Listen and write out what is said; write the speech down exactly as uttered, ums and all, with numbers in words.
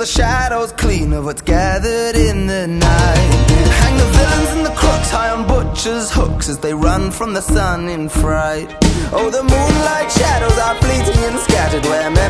the shadows clean of what's gathered in the night. Hang the villains and the crooks high on butchers' hooks as they run from the sun in fright. Oh, the moonlight shadows are fleeting and scattered where